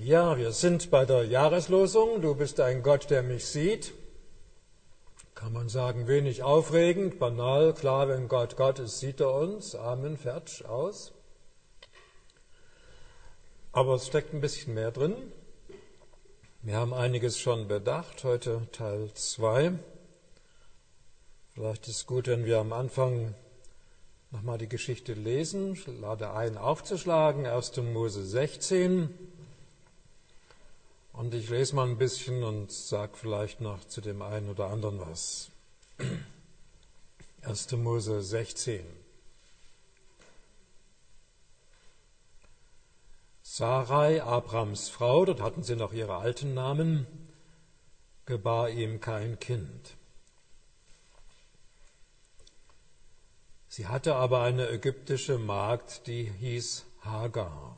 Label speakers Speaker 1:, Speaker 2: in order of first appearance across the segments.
Speaker 1: Ja, wir sind bei der Jahreslosung. Du bist ein Gott, der mich sieht. Kann man sagen, wenig aufregend, banal, klar, wenn Gott Gott ist, sieht er uns. Amen, fertig, aus. Aber es steckt ein bisschen mehr drin. Wir haben einiges schon bedacht, heute Teil 2. Vielleicht ist es gut, wenn wir am Anfang nochmal die Geschichte lesen. Ich lade ein, aufzuschlagen, 1. Mose 16. Und ich lese mal ein bisschen und sage vielleicht noch zu dem einen oder anderen was. 1. Mose 16. Sarai, Abrams Frau, dort hatten sie noch ihre alten Namen, gebar ihm kein Kind. Sie hatte aber eine ägyptische Magd, die hieß Hagar.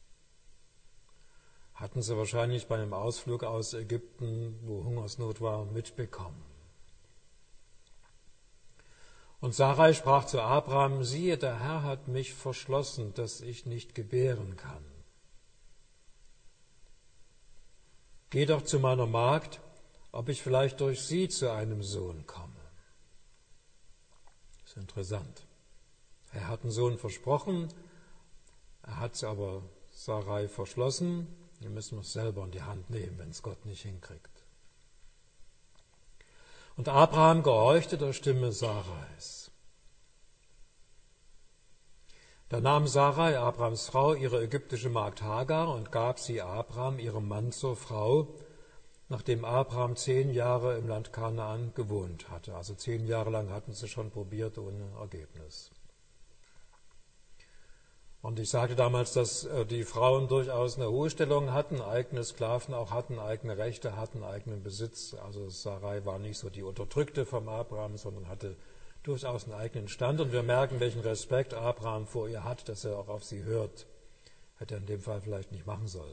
Speaker 1: Hatten sie wahrscheinlich bei einem Ausflug aus Ägypten, wo Hungersnot war, mitbekommen. Und Sarai sprach zu Abraham: Siehe, der Herr hat mich verschlossen, dass ich nicht gebären kann. Geh doch zu meiner Magd, ob ich vielleicht durch sie zu einem Sohn komme. Das ist interessant. Er hat einen Sohn versprochen, er hat es aber Sarai verschlossen. Wir müssen es selber in die Hand nehmen, wenn es Gott nicht hinkriegt. Und Abraham gehorchte der Stimme Sarais. Da nahm Sarai, Abrahams Frau, ihre ägyptische Magd Hagar und gab sie Abraham, ihrem Mann, zur Frau, nachdem Abraham 10 Jahre im Land Kanaan gewohnt hatte. Also 10 Jahre lang hatten sie schon probiert, ohne Ergebnis. Und ich sagte damals, dass die Frauen durchaus eine hohe Stellung hatten, eigene Sklaven auch hatten, eigene Rechte hatten, eigenen Besitz. Also Sarai war nicht so die Unterdrückte vom Abraham, sondern hatte durchaus einen eigenen Stand. Und wir merken, welchen Respekt Abraham vor ihr hat, dass er auch auf sie hört. Hätte er in dem Fall vielleicht nicht machen sollen.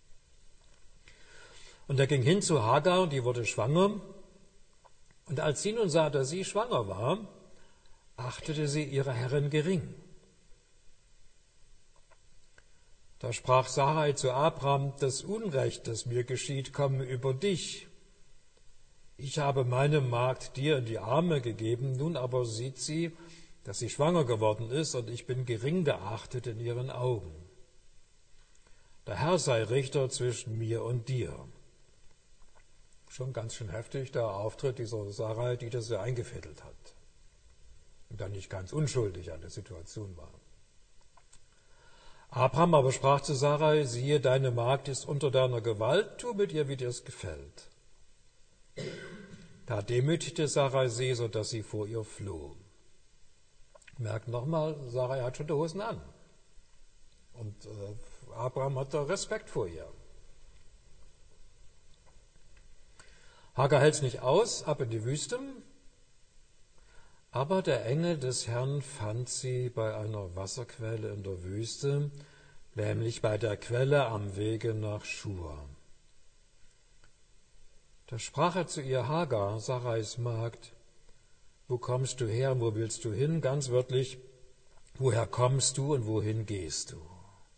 Speaker 1: Und er ging hin zu Hagar und die wurde schwanger. Und als sie nun sah, dass sie schwanger war, achtete sie ihre Herrin gering. Da sprach Sarai zu Abraham: Das Unrecht, das mir geschieht, komme über dich. Ich habe meine Magd dir in die Arme gegeben, nun aber sieht sie, dass sie schwanger geworden ist, und ich bin gering geachtet in ihren Augen. Der Herr sei Richter zwischen mir und dir. Schon ganz schön heftig der Auftritt dieser Sarai, die das ja eingefädelt hat und dann nicht ganz unschuldig an der Situation war. Abraham aber sprach zu Sarai: Siehe, deine Magd ist unter deiner Gewalt, tu mit ihr, wie dir es gefällt. Da demütigte Sarai sie, so dass sie vor ihr floh. Merkt nochmal, Sarai hat schon die Hosen an. Und Abraham hat da Respekt vor ihr. Hagar hält es nicht aus, ab in die Wüste. Aber der Engel des Herrn fand sie bei einer Wasserquelle in der Wüste, nämlich bei der Quelle am Wege nach Schur. Da sprach er zu ihr: Hagar, Sarais Magd, wo kommst du her und wo willst du hin? Ganz wörtlich, woher kommst du und wohin gehst du?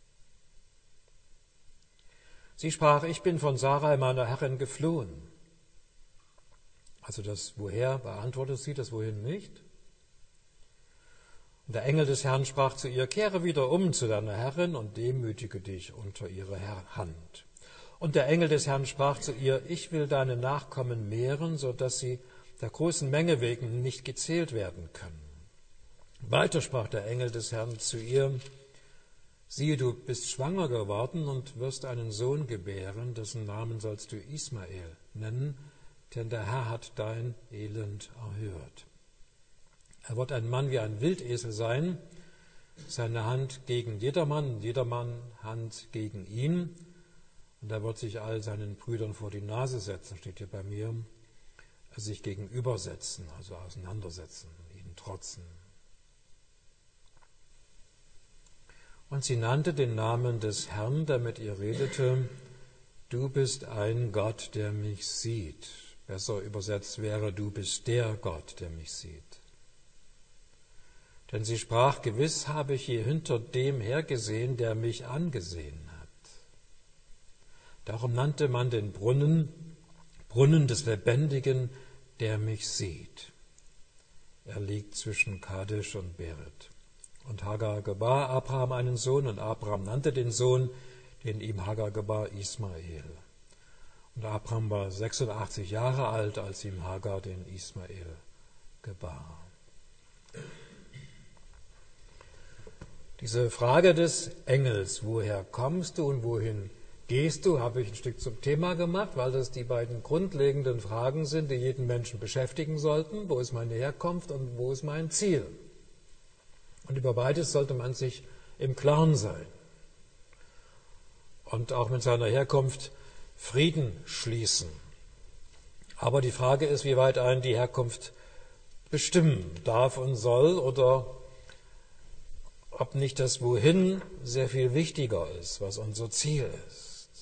Speaker 1: Sie sprach: Ich bin von Sarai, meiner Herrin, geflohen. Also das Woher beantwortet sie, das Wohin nicht. Und der Engel des Herrn sprach zu ihr: Kehre wieder um zu deiner Herrin und demütige dich unter ihre Hand. Und der Engel des Herrn sprach zu ihr: Ich will deine Nachkommen mehren, so dass sie der großen Menge wegen nicht gezählt werden können. Weiter sprach der Engel des Herrn zu ihr: Siehe, du bist schwanger geworden und wirst einen Sohn gebären, dessen Namen sollst du Ismael nennen, denn der Herr hat dein Elend erhört. Er wird ein Mann wie ein Wildesel sein, seine Hand gegen jedermann, jedermann Hand gegen ihn. Und er wird sich all seinen Brüdern vor die Nase setzen, steht hier bei mir, sich gegenübersetzen, also auseinandersetzen, ihnen trotzen. Und sie nannte den Namen des Herrn, der mit ihr redete: Du bist ein Gott, der mich sieht. Besser übersetzt wäre: Du bist der Gott, der mich sieht. Denn sie sprach: Gewiss habe ich je hinter dem hergesehen, der mich angesehen hat. Darum nannte man den Brunnen Brunnen des Lebendigen, der mich sieht. Er liegt zwischen Kadesh und Bered. Und Hagar gebar Abraham einen Sohn, und Abraham nannte den Sohn, den ihm Hagar gebar, Ismael. Und Abraham war 86 Jahre alt, als ihm Hagar den Ismael gebar. Diese Frage des Engels, woher kommst du und wohin gehst du, habe ich ein Stück zum Thema gemacht, weil das die beiden grundlegenden Fragen sind, die jeden Menschen beschäftigen sollten. Wo ist meine Herkunft und wo ist mein Ziel? Und über beides sollte man sich im Klaren sein. Und auch mit seiner Herkunft Frieden schließen. Aber die Frage ist, wie weit einen die Herkunft bestimmen darf und soll, oder ob nicht das Wohin sehr viel wichtiger ist, was unser Ziel ist.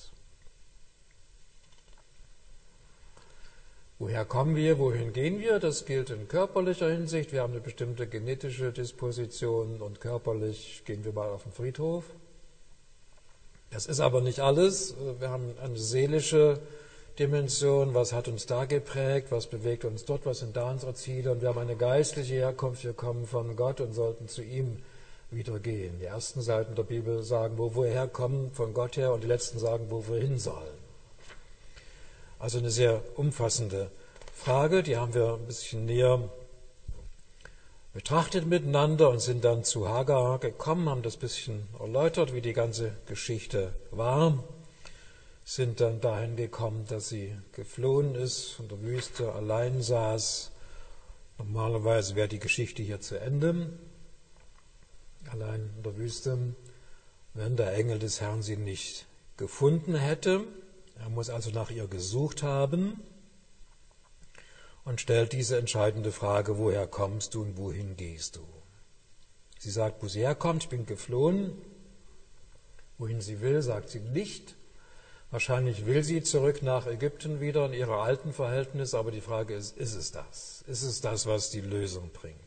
Speaker 1: Woher kommen wir, wohin gehen wir? Das gilt in körperlicher Hinsicht. Wir haben eine bestimmte genetische Disposition und körperlich gehen wir mal auf den Friedhof. Das ist aber nicht alles. Wir haben eine seelische Dimension. Was hat uns da geprägt? Was bewegt uns dort? Was sind da unsere Ziele? Und wir haben eine geistliche Herkunft. Wir kommen von Gott und sollten zu ihm wieder gehen. Die ersten Seiten der Bibel sagen, wo wir herkommen, von Gott her, und die letzten sagen, wo wir hin sollen. Also eine sehr umfassende Frage, die haben wir ein bisschen näher betrachtet miteinander und sind dann zu Hagar gekommen, haben das ein bisschen erläutert, wie die ganze Geschichte war, sind dann dahin gekommen, dass sie geflohen ist, in der Wüste allein saß. Normalerweise wäre die Geschichte hier zu Ende, allein in der Wüste, wenn der Engel des Herrn sie nicht gefunden hätte. Er muss also nach ihr gesucht haben und stellt diese entscheidende Frage, woher kommst du und wohin gehst du? Sie sagt, wo sie herkommt, ich bin geflohen. Wohin sie will, sagt sie nicht. Wahrscheinlich will sie zurück nach Ägypten wieder in ihre alten Verhältnisse, aber die Frage ist es das? Ist es das, was die Lösung bringt?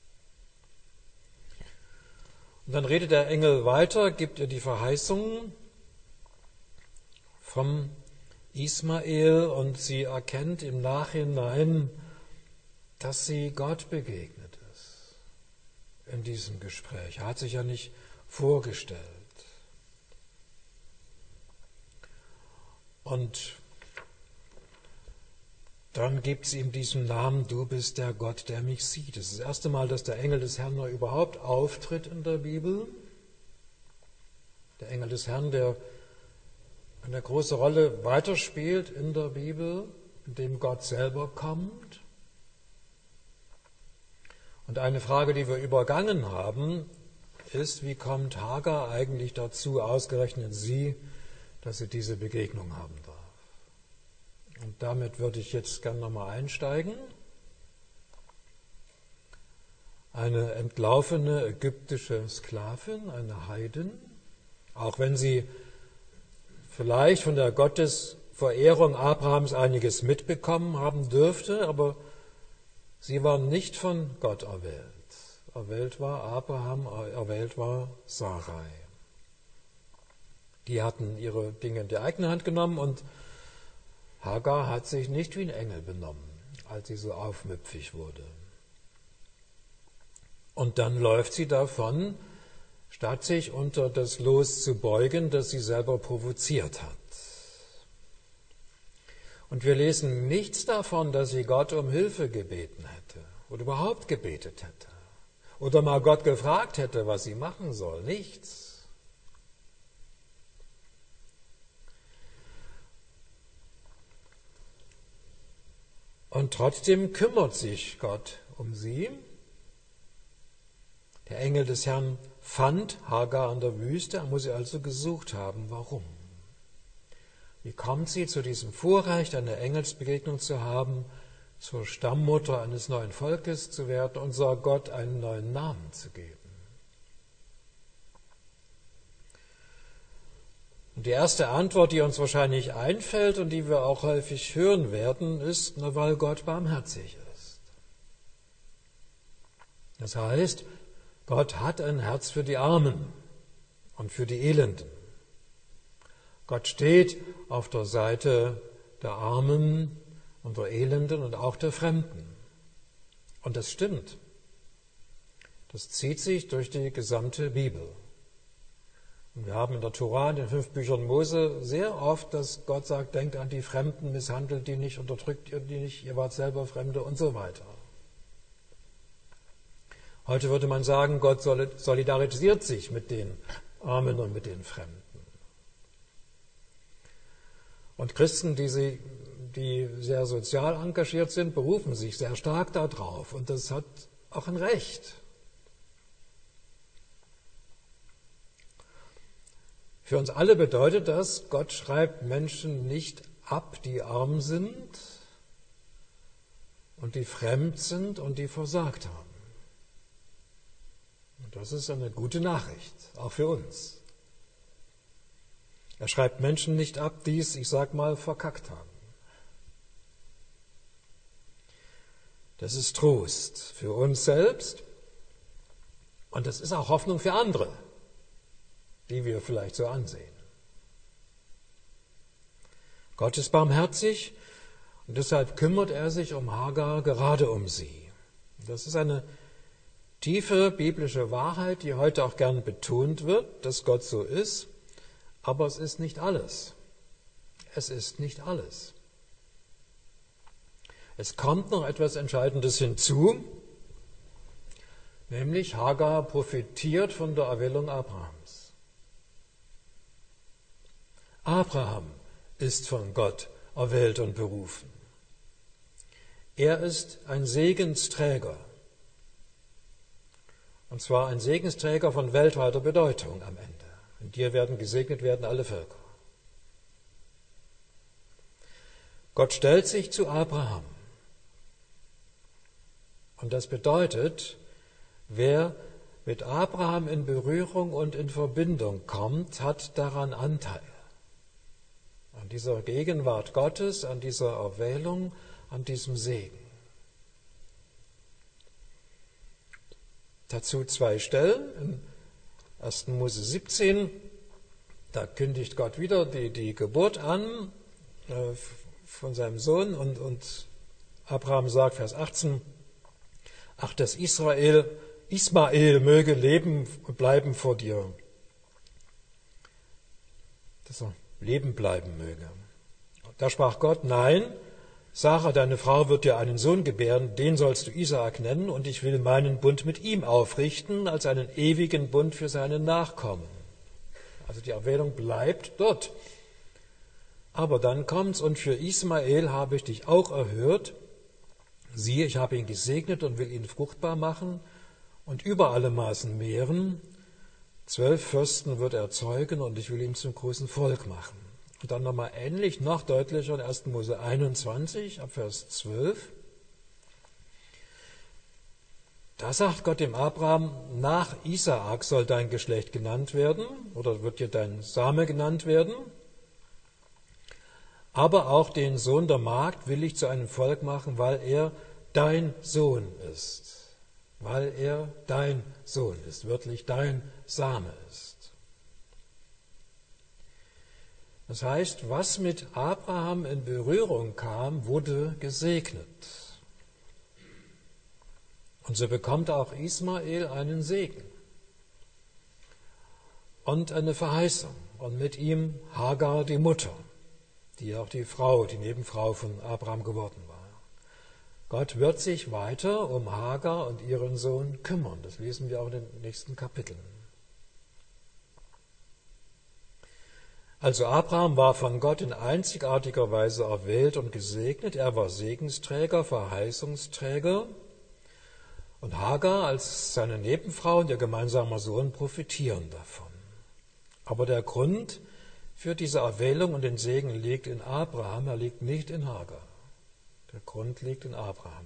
Speaker 1: Und dann redet der Engel weiter, gibt ihr die Verheißung vom Ismael, und sie erkennt im Nachhinein, dass sie Gott begegnet ist in diesem Gespräch. Er hat sich ja nicht vorgestellt. Und dann gibt sie ihm diesen Namen, du bist der Gott, der mich sieht. Das ist das erste Mal, dass der Engel des Herrn überhaupt auftritt in der Bibel. Der Engel des Herrn, der eine große Rolle weiterspielt in der Bibel, in dem Gott selber kommt. Und eine Frage, die wir übergangen haben, ist, wie kommt Hagar eigentlich dazu, ausgerechnet sie, dass sie diese Begegnung haben darf? Und damit würde ich jetzt gerne nochmal einsteigen. Eine entlaufene ägyptische Sklavin, eine Heidin, auch wenn sie vielleicht von der Gottesverehrung Abrahams einiges mitbekommen haben dürfte, aber sie war nicht von Gott erwählt. Erwählt war Abraham, erwählt war Sarai. Die hatten ihre Dinge in die eigene Hand genommen, und Hagar hat sich nicht wie ein Engel benommen, als sie so aufmüpfig wurde. Und dann läuft sie davon, statt sich unter das Los zu beugen, das sie selber provoziert hat. Und wir lesen nichts davon, dass sie Gott um Hilfe gebeten hätte oder überhaupt gebetet hätte oder mal Gott gefragt hätte, was sie machen soll. Nichts. Und trotzdem kümmert sich Gott um sie. Der Engel des Herrn fand Hagar in der Wüste, er muss sie also gesucht haben. Warum? Wie kommt sie zu diesem Vorrecht, eine Engelsbegegnung zu haben, zur Stammmutter eines neuen Volkes zu werden und sogar Gott einen neuen Namen zu geben? Und die erste Antwort, die uns wahrscheinlich einfällt und die wir auch häufig hören werden, ist, weil Gott barmherzig ist. Das heißt, Gott hat ein Herz für die Armen und für die Elenden. Gott steht auf der Seite der Armen und der Elenden und auch der Fremden. Und das stimmt. Das zieht sich durch die gesamte Bibel. Und wir haben in der Tora, in den 5 Büchern Mose, sehr oft, dass Gott sagt, denkt an die Fremden, misshandelt die nicht, unterdrückt ihr die nicht, ihr wart selber Fremde und so weiter. Heute würde man sagen, Gott solidarisiert sich mit den Armen und mit den Fremden. Und Christen, die sehr sozial engagiert sind, berufen sich sehr stark darauf. Und das hat auch ein Recht. Für uns alle bedeutet das, Gott schreibt Menschen nicht ab, die arm sind und die fremd sind und die versagt haben. Und das ist eine gute Nachricht, auch für uns. Er schreibt Menschen nicht ab, die es, ich sag mal, verkackt haben. Das ist Trost für uns selbst und das ist auch Hoffnung für andere, die wir vielleicht so ansehen. Gott ist barmherzig und deshalb kümmert er sich um Hagar, gerade um sie. Das ist eine tiefe biblische Wahrheit, die heute auch gern betont wird, dass Gott so ist. Aber es ist nicht alles. Es ist nicht alles. Es kommt noch etwas Entscheidendes hinzu, nämlich Hagar profitiert von der Erwählung Abrahams. Abraham ist von Gott erwählt und berufen. Er ist ein Segensträger. Und zwar ein Segensträger von weltweiter Bedeutung am Ende. In dir werden gesegnet werden alle Völker. Gott stellt sich zu Abraham. Und das bedeutet, wer mit Abraham in Berührung und in Verbindung kommt, hat daran Anteil. An dieser Gegenwart Gottes, an dieser Erwählung, an diesem Segen. Dazu 2 Stellen. In 1. Mose 17, da kündigt Gott wieder die Geburt an von seinem Sohn und Abraham sagt, Vers 18, ach, dass Ismael möge leben bleiben vor dir. Dass er leben bleiben möge. Da sprach Gott, nein, Sarah, deine Frau, wird dir einen Sohn gebären, den sollst du Isaak nennen, und ich will meinen Bund mit ihm aufrichten, als einen ewigen Bund für seine Nachkommen. Also die Erwählung bleibt dort. Aber dann kommt's, und für Ismael habe ich dich auch erhört. Siehe, ich habe ihn gesegnet und will ihn fruchtbar machen und über alle Maßen mehren. 12 Fürsten wird er zeugen, und ich will ihn zum großen Volk machen. Und dann nochmal ähnlich, noch deutlicher in 1. Mose 21, ab Vers 12. Da sagt Gott dem Abraham, nach Isaak soll dein Geschlecht genannt werden, oder wird dir dein Same genannt werden. Aber auch den Sohn der Magd will ich zu einem Volk machen, weil er dein Sohn ist. Weil er dein Sohn ist, wörtlich dein Same ist. Das heißt, was mit Abraham in Berührung kam, wurde gesegnet. Und so bekommt auch Ismael einen Segen und eine Verheißung. Und mit ihm Hagar, die Mutter, die auch die Nebenfrau von Abraham geworden war. Gott wird sich weiter um Hagar und ihren Sohn kümmern. Das lesen wir auch in den nächsten Kapiteln. Also Abraham war von Gott in einzigartiger Weise erwählt und gesegnet. Er war Segensträger, Verheißungsträger. Und Hagar als seine Nebenfrau und ihr gemeinsamer Sohn profitieren davon. Aber der Grund für diese Erwählung und den Segen liegt in Abraham, er liegt nicht in Hagar. Der Grund liegt in Abraham.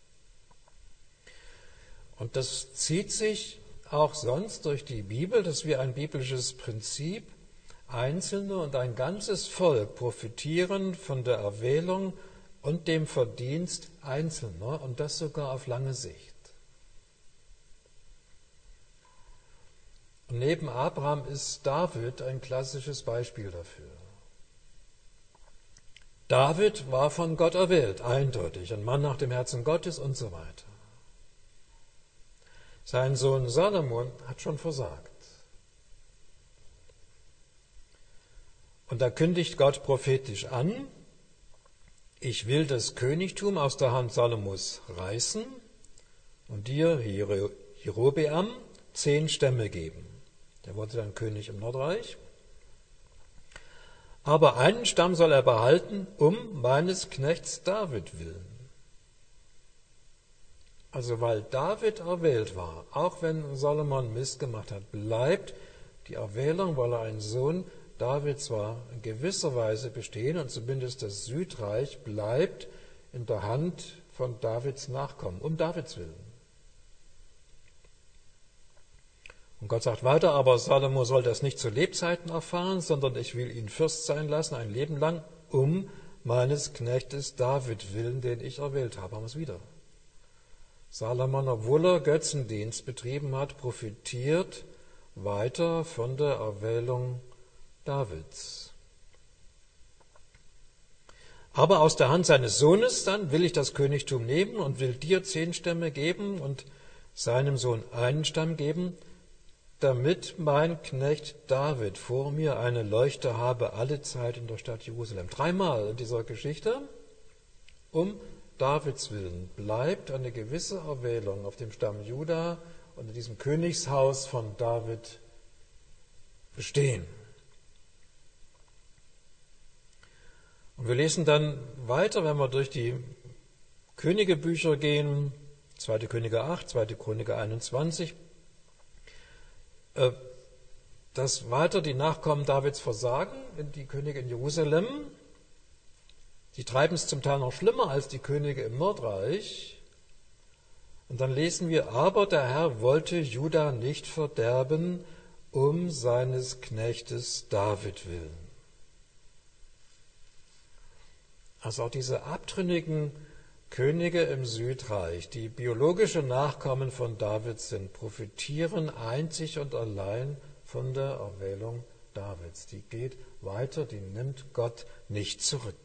Speaker 1: Und das zieht sich auch sonst durch die Bibel, dass wir ein biblisches Prinzip, Einzelne und ein ganzes Volk profitieren von der Erwählung und dem Verdienst Einzelner, und das sogar auf lange Sicht. Und neben Abraham ist David ein klassisches Beispiel dafür. David war von Gott erwählt, eindeutig, ein Mann nach dem Herzen Gottes und so weiter. Sein Sohn Salomon hat schon versagt. Und da kündigt Gott prophetisch an, ich will das Königtum aus der Hand Salomos reißen und dir, Jerobeam, 10 Stämme geben. Der wurde dann König im Nordreich. Aber einen Stamm soll er behalten, um meines Knechts David willen. Also weil David erwählt war, auch wenn Salomon Mist gemacht hat, bleibt die Erwählung, weil er ein Sohn Davids war, in gewisser Weise bestehen und zumindest das Südreich bleibt in der Hand von Davids Nachkommen, um Davids willen. Und Gott sagt weiter, aber Salomo soll das nicht zu Lebzeiten erfahren, sondern ich will ihn Fürst sein lassen, ein Leben lang, um meines Knechtes David willen, den ich erwählt habe. Haben wir es wieder. Salomon, obwohl er Götzendienst betrieben hat, profitiert weiter von der Erwählung Davids. Aber aus der Hand seines Sohnes dann will ich das Königtum nehmen und will dir 10 Stämme geben und seinem Sohn einen Stamm geben, damit mein Knecht David vor mir eine Leuchte habe alle Zeit in der Stadt Jerusalem. 3-mal in dieser Geschichte, um Davids willen, bleibt eine gewisse Erwählung auf dem Stamm Juda und in diesem Königshaus von David bestehen. Und wir lesen dann weiter, wenn wir durch die Königebücher gehen, 2. Könige 8, 2. Chroniker 21, dass weiter die Nachkommen Davids versagen, die Könige in Jerusalem. Die treiben es zum Teil noch schlimmer als die Könige im Nordreich. Und dann lesen wir, aber der Herr wollte Juda nicht verderben, um seines Knechtes David willen. Also auch diese abtrünnigen Könige im Südreich, die biologische Nachkommen von David sind, profitieren einzig und allein von der Erwählung Davids. Die geht weiter, die nimmt Gott nicht zurück.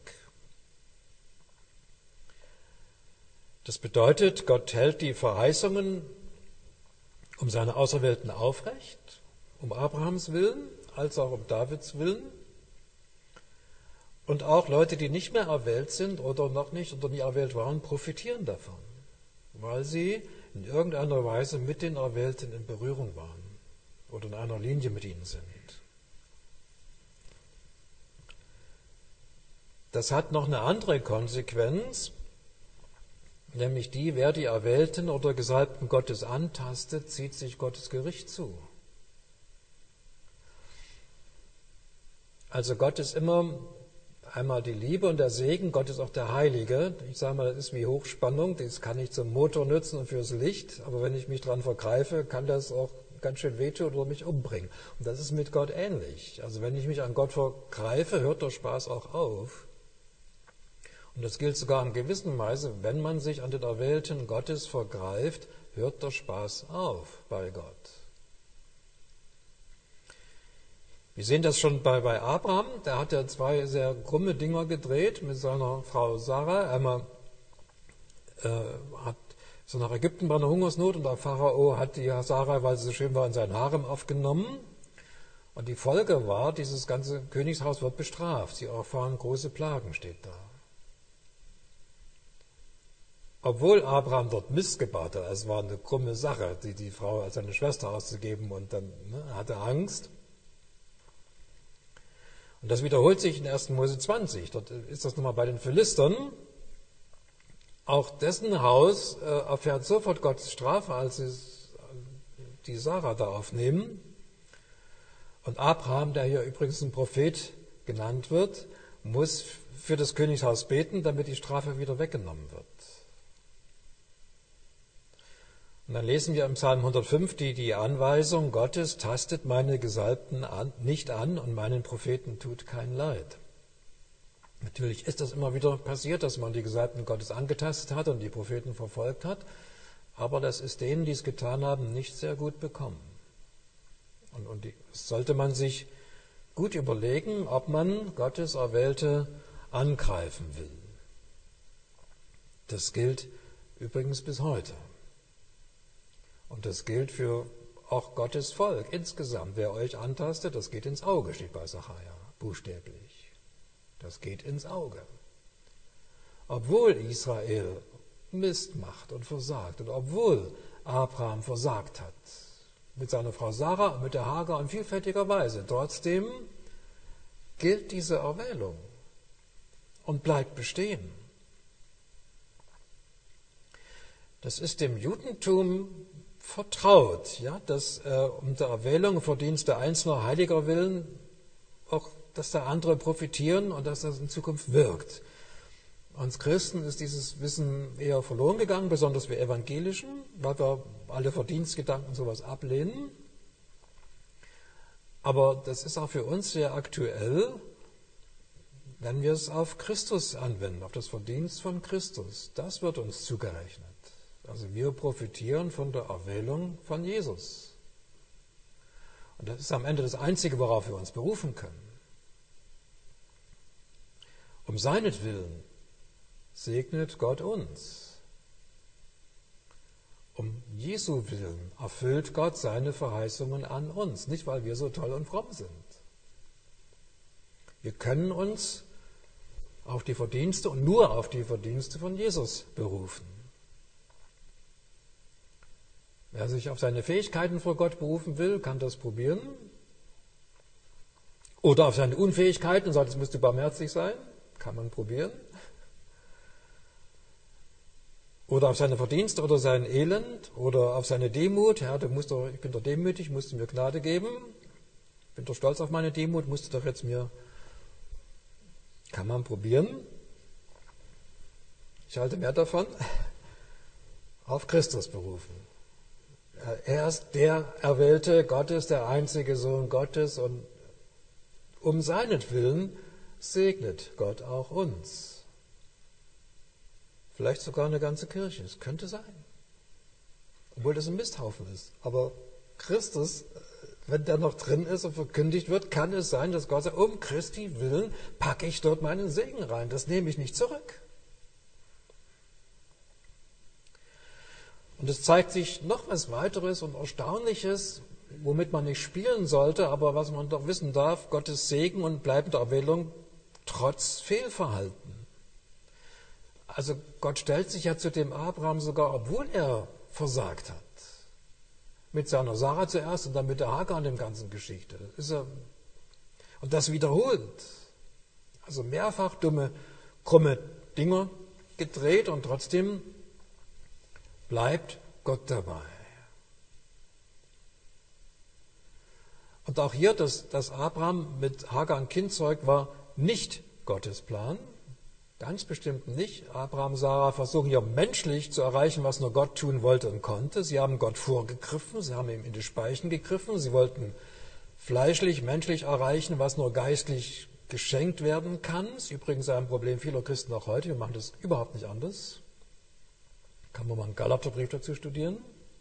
Speaker 1: Das bedeutet, Gott hält die Verheißungen um seine Auserwählten aufrecht, um Abrahams Willen, als auch um Davids Willen. Und auch Leute, die nicht mehr erwählt sind oder noch nicht oder nie erwählt waren, profitieren davon, weil sie in irgendeiner Weise mit den Erwählten in Berührung waren oder in einer Linie mit ihnen sind. Das hat noch eine andere Konsequenz, nämlich die, wer die Erwählten oder Gesalbten Gottes antastet, zieht sich Gottes Gericht zu. Also Gott ist immer einmal die Liebe und der Segen, Gott ist auch der Heilige. Ich sage mal, das ist wie Hochspannung, das kann ich zum Motor nützen und fürs Licht, aber wenn ich mich dran vergreife, kann das auch ganz schön wehtun oder mich umbringen. Und das ist mit Gott ähnlich. Also wenn ich mich an Gott vergreife, hört der Spaß auch auf. Und das gilt sogar in gewisser Weise, wenn man sich an den Erwählten Gottes vergreift, hört der Spaß auf bei Gott. Wir sehen das schon bei Abraham, der hat ja 2 sehr krumme Dinger gedreht mit seiner Frau Sarah. Einmal hat so nach Ägypten bei einer Hungersnot und der Pharao hat die Sarah, weil sie so schön war, in sein Harem aufgenommen. Und die Folge war, dieses ganze Königshaus wird bestraft. Sie erfahren große Plagen, steht da. Obwohl Abraham dort Mist gebaut hat, es war eine krumme Sache, die Frau als seine Schwester auszugeben und dann hatte Angst. Und das wiederholt sich in 1. Mose 20. Dort ist das nochmal bei den Philistern. Auch dessen Haus erfährt sofort Gottes Strafe, als sie die Sarah da aufnehmen. Und Abraham, der hier übrigens ein Prophet genannt wird, muss für das Königshaus beten, damit die Strafe wieder weggenommen wird. Und dann lesen wir im Psalm 105 die Anweisung Gottes, tastet meine Gesalbten nicht an und meinen Propheten tut kein Leid. Natürlich ist das immer wieder passiert, dass man die Gesalbten Gottes angetastet hat und die Propheten verfolgt hat, aber das ist denen, die es getan haben, nicht sehr gut bekommen. Und sollte man sich gut überlegen, ob man Gottes Erwählte angreifen will. Das gilt übrigens bis heute. Und das gilt für auch Gottes Volk insgesamt. Wer euch antastet, das geht ins Auge, steht bei Sacharja, buchstäblich. Das geht ins Auge. Obwohl Israel Mist macht und versagt und obwohl Abraham versagt hat, mit seiner Frau Sarah und mit der Hagar in vielfältiger Weise, trotzdem gilt diese Erwählung und bleibt bestehen. Das ist dem Judentum vertraut, ja, dass um der Erwählung, Verdienste einzelner Heiliger willen, auch, dass da andere profitieren und dass das in Zukunft wirkt. Uns Christen ist dieses Wissen eher verloren gegangen, besonders wir Evangelischen, weil wir alle Verdienstgedanken und sowas ablehnen. Aber das ist auch für uns sehr aktuell, wenn wir es auf Christus anwenden, auf das Verdienst von Christus. Das wird uns zugerechnet. Also wir profitieren von der Erwählung von Jesus. Und das ist am Ende das Einzige, worauf wir uns berufen können. Um seinetwillen segnet Gott uns. Um Jesu willen erfüllt Gott seine Verheißungen an uns, nicht weil wir so toll und fromm sind. Wir können uns auf die Verdienste und nur auf die Verdienste von Jesus berufen. Wer sich auf seine Fähigkeiten vor Gott berufen will, kann das probieren. Oder auf seine Unfähigkeiten und sagt, es müsste barmherzig sein, kann man probieren. Oder auf seine Verdienste oder sein Elend oder auf seine Demut. Herr, ich bin doch demütig, musst du mir Gnade geben. Ich bin doch stolz auf meine Demut, musst du doch jetzt mir... Kann man probieren. Ich halte mehr davon. Auf Christus berufen. Er ist der Erwählte Gottes, der einzige Sohn Gottes und um seinetwillen segnet Gott auch uns. Vielleicht sogar eine ganze Kirche, es könnte sein. Obwohl das ein Misthaufen ist. Aber Christus, wenn der noch drin ist und verkündigt wird, kann es sein, dass Gott sagt, um Christi willen packe ich dort meinen Segen rein. Das nehme ich nicht zurück. Und es zeigt sich noch was weiteres und Erstaunliches, womit man nicht spielen sollte, aber was man doch wissen darf, Gottes Segen und bleibende Erwählung trotz Fehlverhalten. Also Gott stellt sich ja zu dem Abraham sogar, obwohl er versagt hat. Mit seiner Sarah zuerst und dann mit der Hagar in der ganzen Geschichte. Und das wiederholt. Also mehrfach krumme Dinger gedreht und trotzdem bleibt Gott dabei. Und auch hier, dass Abraham mit Hagar ein Kind zeugt, war nicht Gottes Plan. Ganz bestimmt nicht. Abraham und Sarah versuchen ja menschlich zu erreichen, was nur Gott tun wollte und konnte. Sie haben Gott vorgegriffen, sie haben ihm in die Speichen gegriffen, sie wollten fleischlich, menschlich erreichen, was nur geistlich geschenkt werden kann. Das ist übrigens ein Problem vieler Christen auch heute. Wir machen das überhaupt nicht anders. Kann man mal einen Galaterbrief dazu studieren.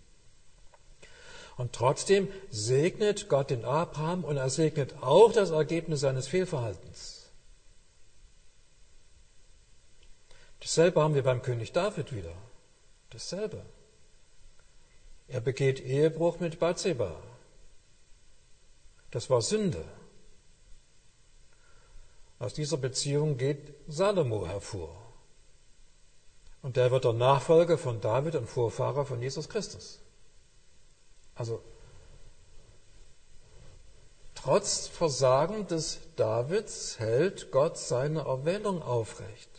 Speaker 1: Und trotzdem segnet Gott den Abraham und er segnet auch das Ergebnis seines Fehlverhaltens. Dasselbe haben wir beim König David wieder. Dasselbe. Er begeht Ehebruch mit Bathseba. Das war Sünde. Aus dieser Beziehung geht Salomo hervor. Und der wird der Nachfolger von David und Vorfahrer von Jesus Christus. Also, trotz Versagen des Davids hält Gott seine Erwählung aufrecht.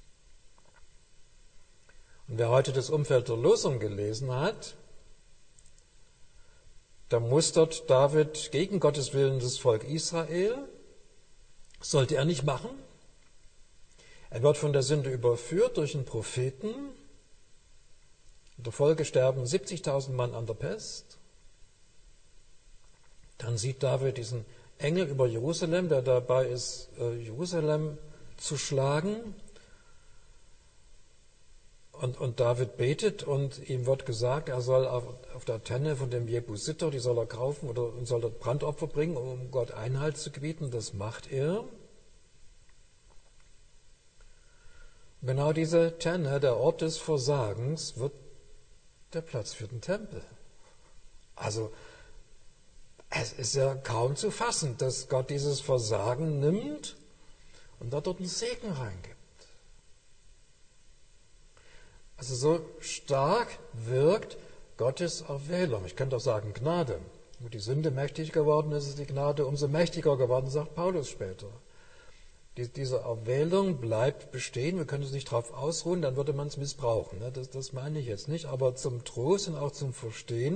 Speaker 1: Und wer heute das Umfeld der Losung gelesen hat, da mustert David gegen Gottes Willen das Volk Israel. Sollte er nicht machen. Er wird von der Sünde überführt durch einen Propheten. In der Folge sterben 70.000 Mann an der Pest. Dann sieht David diesen Engel über Jerusalem, der dabei ist, Jerusalem zu schlagen. Und David betet und ihm wird gesagt, er soll auf der Tenne von dem Jebusiter, die soll er kaufen und soll dort Brandopfer bringen, um Gott Einhalt zu gebieten. Das macht er. Genau diese Tenne, der Ort des Versagens, wird der Platz für den Tempel. Also es ist ja kaum zu fassen, dass Gott dieses Versagen nimmt und da dort einen Segen reingibt. Also so stark wirkt Gottes Erwählung. Ich könnte auch sagen Gnade. Wo die Sünde mächtig geworden ist, ist die Gnade umso mächtiger geworden, sagt Paulus später. Diese Erwählung bleibt bestehen, wir können uns nicht darauf ausruhen, dann würde man es missbrauchen. Das meine ich jetzt nicht, aber zum Trost und auch zum Verstehen,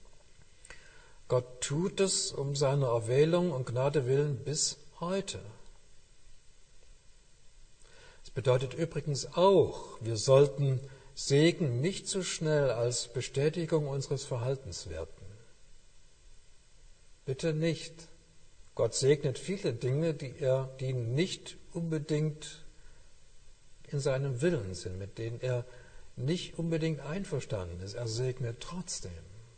Speaker 1: Gott tut es um seiner Erwählung und Gnade willen bis heute. Das bedeutet übrigens auch, wir sollten Segen nicht so schnell als Bestätigung unseres Verhaltens werten. Bitte nicht. Gott segnet viele Dinge, die nicht unbedingt in seinem Willen sind, mit denen er nicht unbedingt einverstanden ist. Er segnet trotzdem.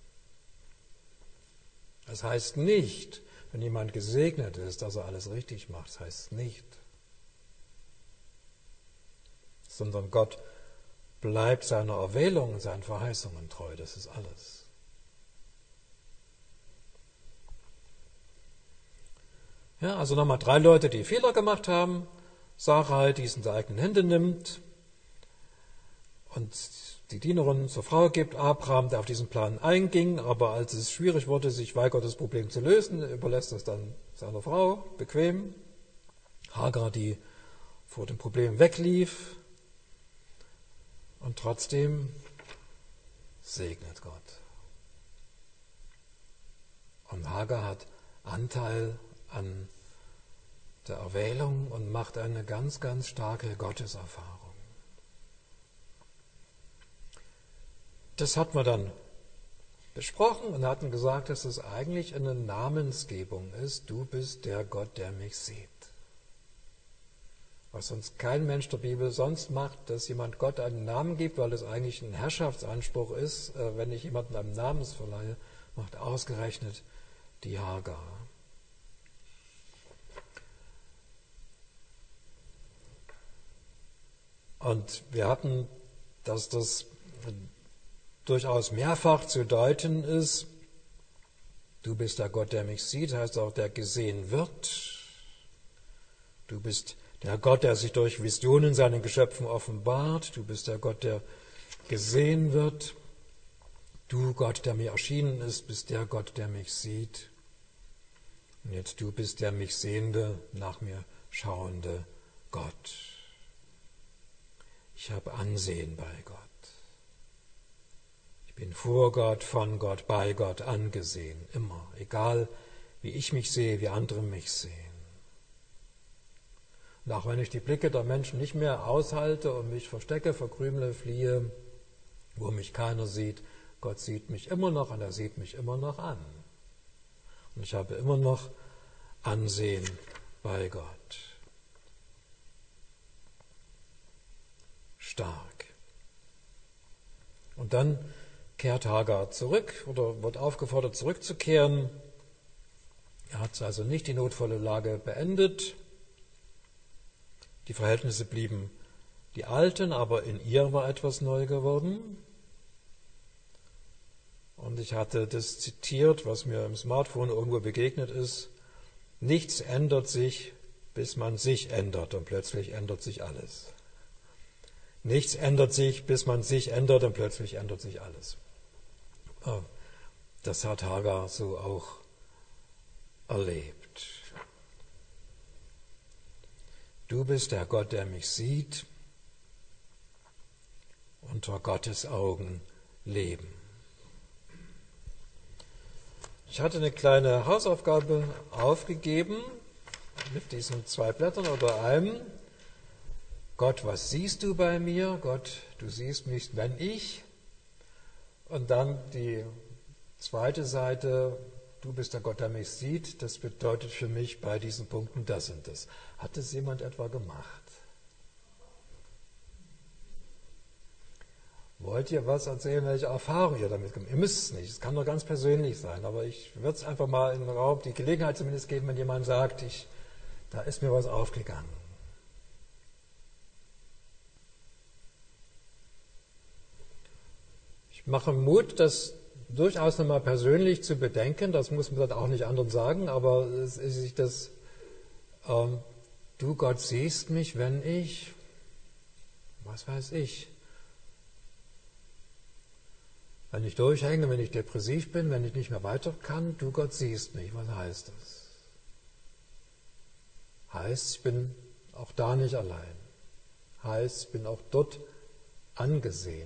Speaker 1: Das heißt nicht, wenn jemand gesegnet ist, dass er alles richtig macht. Das heißt nicht. Sondern Gott bleibt seiner Erwählung und seinen Verheißungen treu. Das ist alles. Ja, also nochmal 3 Leute, die Fehler gemacht haben. Sarai, die es in die eigenen Hände nimmt und die Dienerin zur Frau gibt. Abraham, der auf diesen Plan einging, aber als es schwierig wurde, sich weigert, das Problem zu lösen, überlässt es dann seiner Frau, bequem. Hagar, die vor dem Problem weglief. Und trotzdem segnet Gott. Und Hagar hat Anteil an der Erwählung und macht eine ganz, ganz starke Gotteserfahrung. Das hat man dann besprochen und hatten gesagt, dass es eigentlich eine Namensgebung ist. Du bist der Gott, der mich sieht. Was sonst kein Mensch der Bibel sonst macht, dass jemand Gott einen Namen gibt, weil es eigentlich ein Herrschaftsanspruch ist, wenn ich jemanden einen Namen verleihe, macht ausgerechnet die Hagar. Und wir hatten, dass das durchaus mehrfach zu deuten ist. Du bist der Gott, der mich sieht, heißt auch, der gesehen wird. Du bist der Gott, der sich durch Visionen seinen Geschöpfen offenbart. Du bist der Gott, der gesehen wird. Du, Gott, der mir erschienen ist, bist der Gott, der mich sieht. Und jetzt du bist der mich sehende, nach mir schauende Gott. Ich habe Ansehen bei Gott. Ich bin vor Gott, von Gott, bei Gott angesehen, immer, egal wie ich mich sehe, wie andere mich sehen. Und auch wenn ich die Blicke der Menschen nicht mehr aushalte und mich verstecke, verkrümle, fliehe, wo mich keiner sieht, Gott sieht mich immer noch und er sieht mich immer noch an. Und ich habe immer noch Ansehen bei Gott. Stark. Und dann kehrt Hagar zurück oder wird aufgefordert, zurückzukehren. Er hat also nicht die notvolle Lage beendet. Die Verhältnisse blieben die alten, aber in ihr war etwas neu geworden. Und ich hatte das zitiert, was mir im Smartphone irgendwo begegnet ist. Nichts ändert sich, bis man sich ändert und plötzlich ändert sich alles. Nichts ändert sich, bis man sich ändert und plötzlich ändert sich alles. Das hat Hagar so auch erlebt. Du bist der Gott, der mich sieht, unter Gottes Augen leben. Ich hatte eine kleine Hausaufgabe aufgegeben mit diesen 2 Blättern oder einem. Gott, was siehst du bei mir? Gott, du siehst mich, wenn ich. Und dann die zweite Seite, du bist der Gott, der mich sieht. Das bedeutet für mich bei diesen Punkten das und das. Hat es jemand etwa gemacht? Wollt ihr was erzählen, welche Erfahrung ihr damit gemacht habt? Ihr müsst es nicht, es kann doch ganz persönlich sein, aber ich würde es einfach mal in den Raum, die Gelegenheit zumindest geben, wenn jemand sagt, da ist mir was aufgegangen. Ich mache Mut, das durchaus nochmal persönlich zu bedenken. Das muss man dann auch nicht anderen sagen, aber du Gott siehst mich, wenn ich, was weiß ich, wenn ich durchhänge, wenn ich depressiv bin, wenn ich nicht mehr weiter kann, du Gott siehst mich. Was heißt das? Heißt, ich bin auch da nicht allein. Heißt, ich bin auch dort angesehen.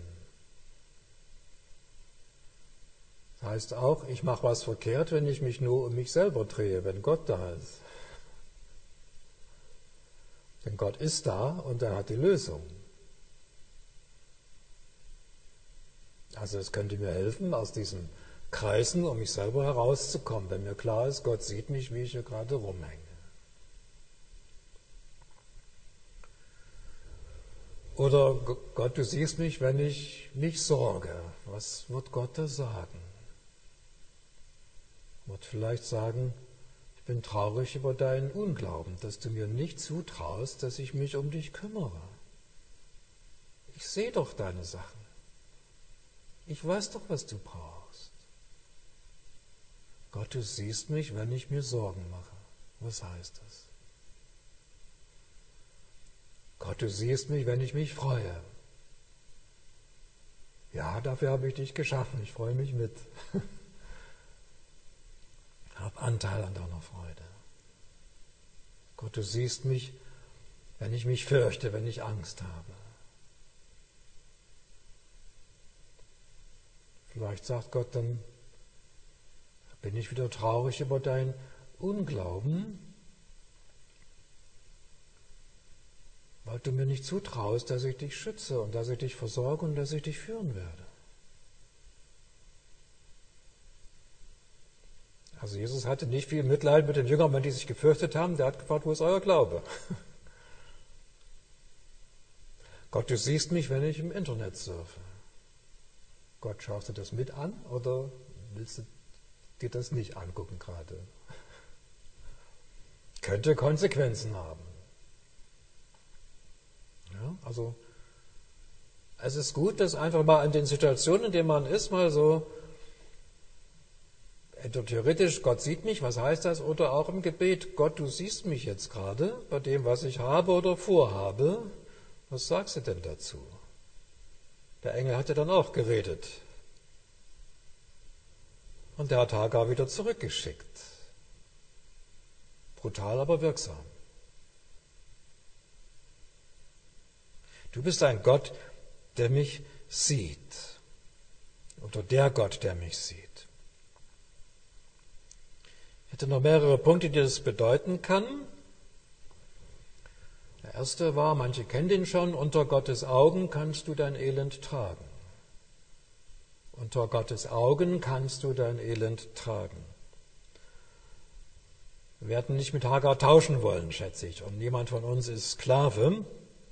Speaker 1: Das heißt auch, ich mache was verkehrt, wenn ich mich nur um mich selber drehe, wenn Gott da ist. Denn Gott ist da und er hat die Lösung. Also es könnte mir helfen, aus diesen Kreisen um mich selber herauszukommen, wenn mir klar ist, Gott sieht mich, wie ich hier gerade rumhänge. Oder Gott, du siehst mich, wenn ich mich sorge. Was wird Gott da sagen? Wird vielleicht sagen, ich bin traurig über deinen Unglauben, dass du mir nicht zutraust, dass ich mich um dich kümmere. Ich sehe doch deine Sachen. Ich weiß doch, was du brauchst. Gott, du siehst mich, wenn ich mir Sorgen mache. Was heißt das? Gott, du siehst mich, wenn ich mich freue. Ja, dafür habe ich dich geschaffen. Ich freue mich mit. Hab Anteil an deiner Freude. Gott, du siehst mich, wenn ich mich fürchte, wenn ich Angst habe. Vielleicht sagt Gott dann, bin ich wieder traurig über dein Unglauben, weil du mir nicht zutraust, dass ich dich schütze und dass ich dich versorge und dass ich dich führen werde. Also Jesus hatte nicht viel Mitleid mit den Jüngern, wenn die sich gefürchtet haben. Der hat gefragt, wo ist euer Glaube? Gott, du siehst mich, wenn ich im Internet surfe. Gott, schaust du das mit an oder willst du dir das nicht angucken gerade? Könnte Konsequenzen haben. Ja, also es ist gut, dass einfach mal in den Situationen, in denen man ist, mal so entweder theoretisch, Gott sieht mich, was heißt das? Oder auch im Gebet, Gott, du siehst mich jetzt gerade bei dem, was ich habe oder vorhabe. Was sagst du denn dazu? Der Engel hat ja dann auch geredet. Und der hat Hagar wieder zurückgeschickt. Brutal, aber wirksam. Du bist ein Gott, der mich sieht. Oder der Gott, der mich sieht. Ich hätte noch mehrere Punkte, die das bedeuten kann. Der erste war, manche kennen den schon, unter Gottes Augen kannst du dein Elend tragen. Unter Gottes Augen kannst du dein Elend tragen. Wir werden nicht mit Hagar tauschen wollen, schätze ich, und niemand von uns ist Sklave.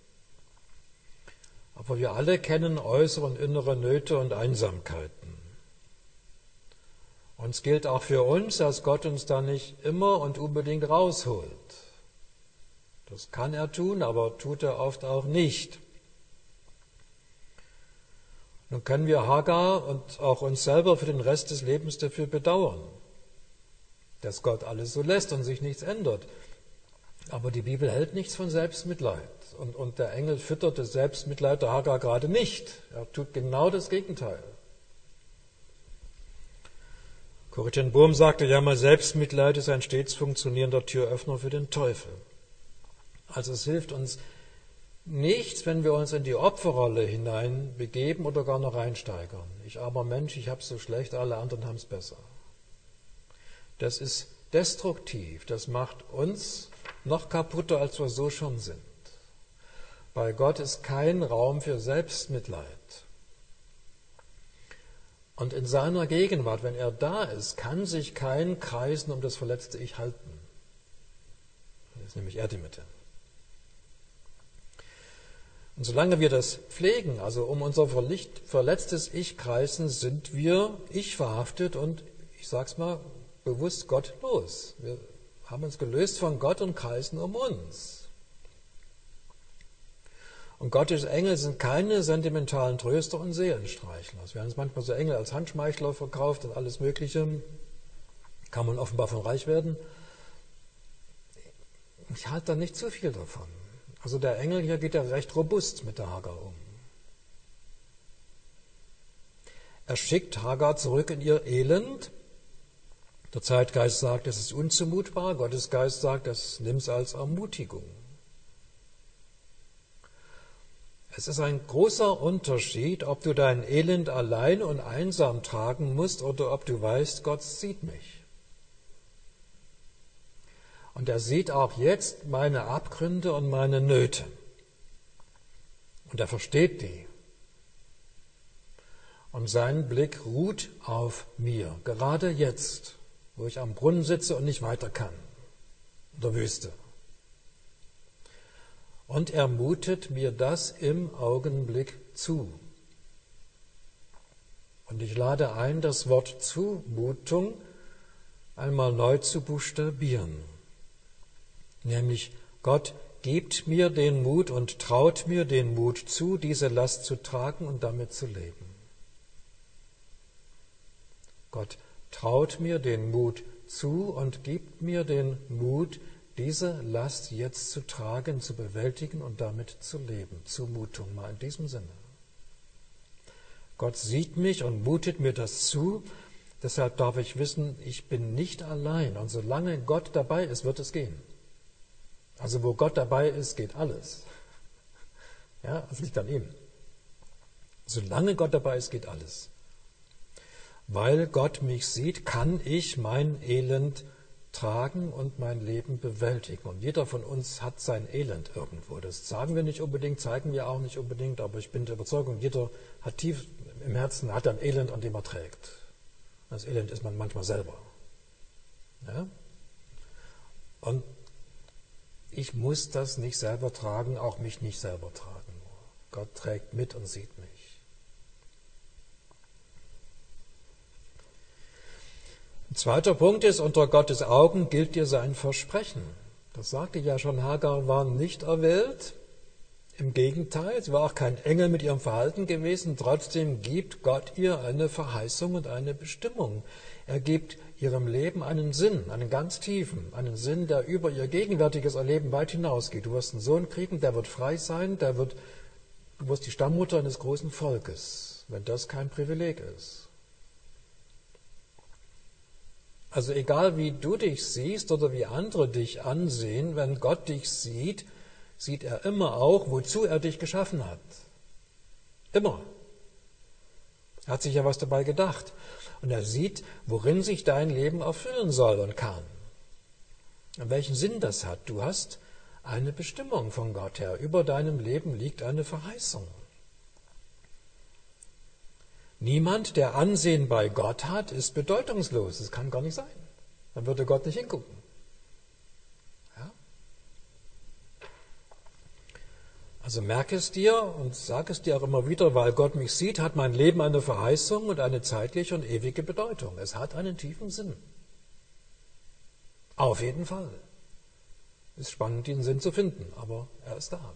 Speaker 1: Aber wir alle kennen äußere und innere Nöte und Einsamkeiten. Und es gilt auch für uns, dass Gott uns da nicht immer und unbedingt rausholt. Das kann er tun, aber tut er oft auch nicht. Nun können wir Hagar und auch uns selber für den Rest des Lebens dafür bedauern, dass Gott alles so lässt und sich nichts ändert. Aber die Bibel hält nichts von Selbstmitleid. Und der Engel füttert das Selbstmitleid der Hagar gerade nicht. Er tut genau das Gegenteil. Corrie ten Boom sagte ja mal, Selbstmitleid ist ein stets funktionierender Türöffner für den Teufel. Also es hilft uns nichts, wenn wir uns in die Opferrolle hinein begeben oder gar noch reinsteigern. Ich armer Mensch, ich hab's so schlecht, alle anderen haben's besser. Das ist destruktiv, das macht uns noch kaputter, als wir so schon sind. Bei Gott ist kein Raum für Selbstmitleid. Und in seiner Gegenwart, wenn er da ist, kann sich kein Kreisen um das verletzte Ich halten. Das ist nämlich er die Mitte. Und solange wir das pflegen, also um unser verletztes Ich kreisen, sind wir ich verhaftet und, ich sag's mal, bewusst gottlos. Wir haben uns gelöst von Gott und kreisen um uns. Und Gottes Engel sind keine sentimentalen Tröster und Seelenstreichler. Es werden manchmal so Engel als Handschmeichler verkauft und alles Mögliche. Kann man offenbar von reich werden. Ich halte da nicht zu viel davon. Also der Engel hier geht ja recht robust mit der Hagar um. Er schickt Hagar zurück in ihr Elend. Der Zeitgeist sagt, es ist unzumutbar. Gottes Geist sagt, nimm es als Ermutigung. Es ist ein großer Unterschied, ob du dein Elend allein und einsam tragen musst oder ob du weißt, Gott sieht mich. Und er sieht auch jetzt meine Abgründe und meine Nöte. Und er versteht die. Und sein Blick ruht auf mir, gerade jetzt, wo ich am Brunnen sitze und nicht weiter kann, in der Wüste. Und er mutet mir das im Augenblick zu. Und ich lade ein, das Wort Zumutung einmal neu zu buchstabieren. Nämlich, Gott gibt mir den Mut und traut mir den Mut zu, diese Last zu tragen und damit zu leben. Gott traut mir den Mut zu und gibt mir den Mut, diese Last jetzt zu tragen, zu bewältigen und damit zu leben. Zumutung, mal in diesem Sinne. Gott sieht mich und mutet mir das zu. Deshalb darf ich wissen, ich bin nicht allein. Und solange Gott dabei ist, wird es gehen. Also wo Gott dabei ist, geht alles. Ja, das liegt an ihm. Solange Gott dabei ist, geht alles. Weil Gott mich sieht, kann ich mein Elend tragen und mein Leben bewältigen. Und jeder von uns hat sein Elend irgendwo. Das sagen wir nicht unbedingt, zeigen wir auch nicht unbedingt, aber ich bin der Überzeugung, jeder hat tief im Herzen hat ein Elend, an dem er trägt. Das Elend ist man manchmal selber. Ja? Und ich muss das nicht selber tragen, auch mich nicht selber tragen. Gott trägt mit und sieht mich. Ein zweiter Punkt ist, unter Gottes Augen gilt dir sein Versprechen. Das sagte ja schon, Hagar war nicht erwählt. Im Gegenteil, sie war auch kein Engel mit ihrem Verhalten gewesen. Trotzdem gibt Gott ihr eine Verheißung und eine Bestimmung. Er gibt ihrem Leben einen Sinn, einen ganz tiefen, einen Sinn, der über ihr gegenwärtiges Erleben weit hinausgeht. Du wirst einen Sohn kriegen, der wird frei sein, du wirst die Stammmutter eines großen Volkes, wenn das kein Privileg ist. Also egal wie du dich siehst oder wie andere dich ansehen, wenn Gott dich sieht, sieht er immer auch, wozu er dich geschaffen hat. Immer. Er hat sich ja was dabei gedacht. Und er sieht, worin sich dein Leben erfüllen soll und kann. Und welchen Sinn das hat. Du hast eine Bestimmung von Gott her. Über deinem Leben liegt eine Verheißung. Niemand, der Ansehen bei Gott hat, ist bedeutungslos. Das kann gar nicht sein. Dann würde Gott nicht hingucken. Ja? Also merke es dir und sag es dir auch immer wieder, weil Gott mich sieht, hat mein Leben eine Verheißung und eine zeitliche und ewige Bedeutung. Es hat einen tiefen Sinn. Auf jeden Fall. Es ist spannend, diesen Sinn zu finden, aber er ist da.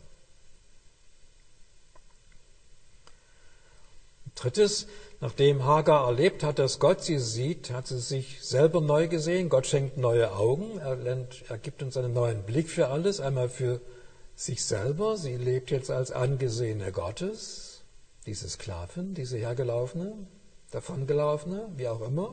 Speaker 1: Drittes, nachdem Hagar erlebt hat, dass Gott sie sieht, hat sie sich selber neu gesehen. Gott schenkt neue Augen. Er gibt uns einen neuen Blick für alles. Einmal für sich selber. Sie lebt jetzt als Angesehene Gottes. Diese Sklavin, diese hergelaufene, davongelaufene, wie auch immer.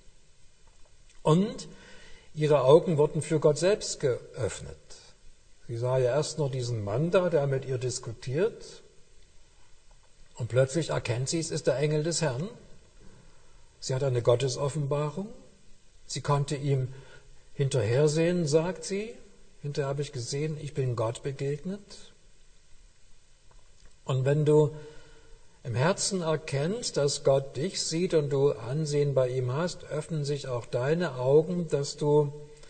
Speaker 1: Und ihre Augen wurden für Gott selbst geöffnet. Sie sah ja erst nur diesen Mann da, der mit ihr diskutiert. Und plötzlich erkennt sie, es ist der Engel des Herrn. Sie hat eine Gottesoffenbarung. Sie konnte ihm hinterhersehen, sagt sie. Hinterher habe ich gesehen, ich bin Gott begegnet. Und wenn du im Herzen erkennst, dass Gott dich sieht und du Ansehen bei ihm hast, öffnen sich auch deine Augen, dass du